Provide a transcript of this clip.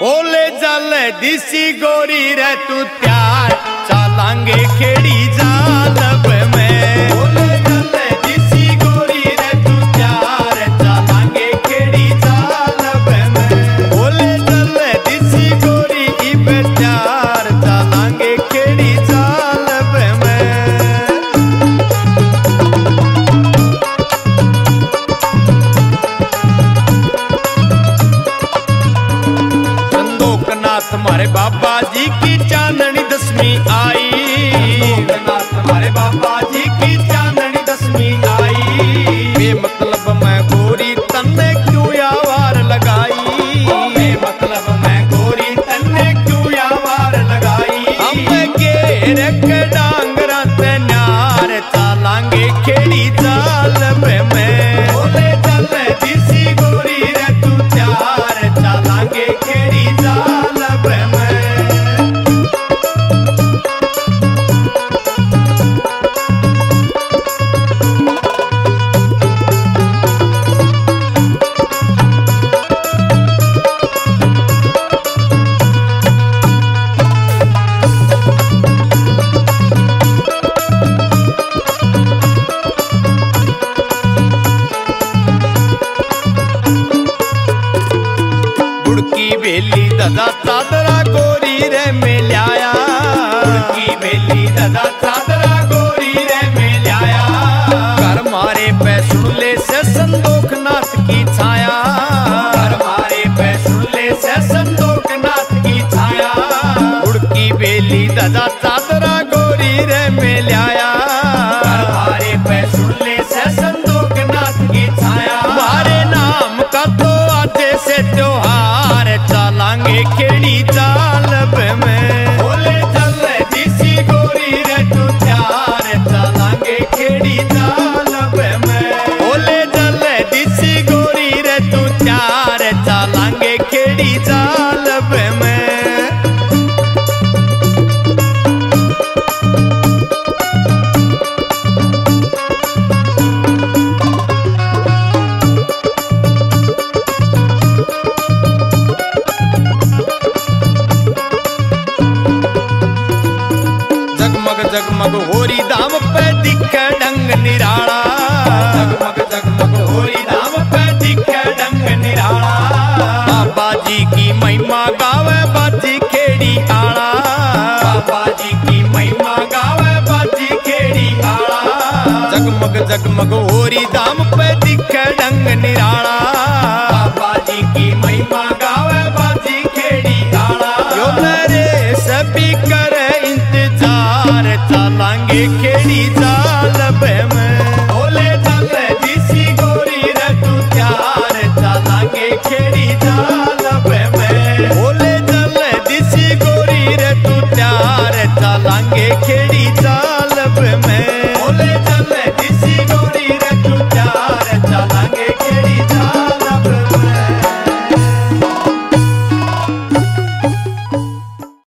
ओले जल दिसी गोरी रे तू त्यार चलांगे खेड़ी जालब में। ओले जल दिसी गोरी रे तू त्यार चलांगे खेड़ी जालब में। ओले जल दिसी गोरी इब त्यार चलांगे खेड़ी जालब में। हमारे बाबा जी की चांदनी दसवीं आई। हमारे बाबा जी की चांदनी दसवीं आई। बेमतलब मैं गोरी तन्ने क्यों यावार लगाई। बेमतलब मैं गोरी तन्ने क्यों यावार लगाई। हम घेर के डांगरा ते न्यार चलांगे खेड़ी जालब में। ओले चल दिसी गोरी रे तू त्यार चलांगे खेड़ी जालब में। बुड़की बेली दादा चादरा गोरी रे में लाया। बुड़की बेली दादा चादरा गोरी रे में लाया। घर मारे पे सुन ले से संदोख नाथ की छाया। घर मारे पे सुन ले से संदोख नाथ की छाया। बुड़की बेली दादा चादरा गोरी रे में लाया। घर मारे पे सुन ले से संदोख नाथ की छाया। हमारे नाम का तो आज से त्योहार चलांगे खेड़ी जालब में। ओले चल दिसी गोरी रे तू त्यार चलांगे खेड़ी जालब में। ओले चल दिसी गोरी रे तू त्यार चलांगे खेड़ी जालब में। जगमग जगमग होरी दाम पे दिखे डंग निराला। जगमग जगमग होरी दाम पे दिखे डंग निराला। बाबा जी की महिमा गावे बाजी खेड़ी आला। बाबा जी की महिमा गावे बाजी खेड़ी आला। जगमग जगमग होरी दाम पे दिखे डंग निराला। बाबा जी की महिमा गावे बाजी खेड़ी आला। यो मेरे सभी करे इंतजार चलांगे खेड़ी जालब में। ओले चल दिसी गोरी रे तू त्यार चलांगे खेड़ी जालब में। ओले चल दिसी गोरी रे तू त्यार चलांगे खेड़ी।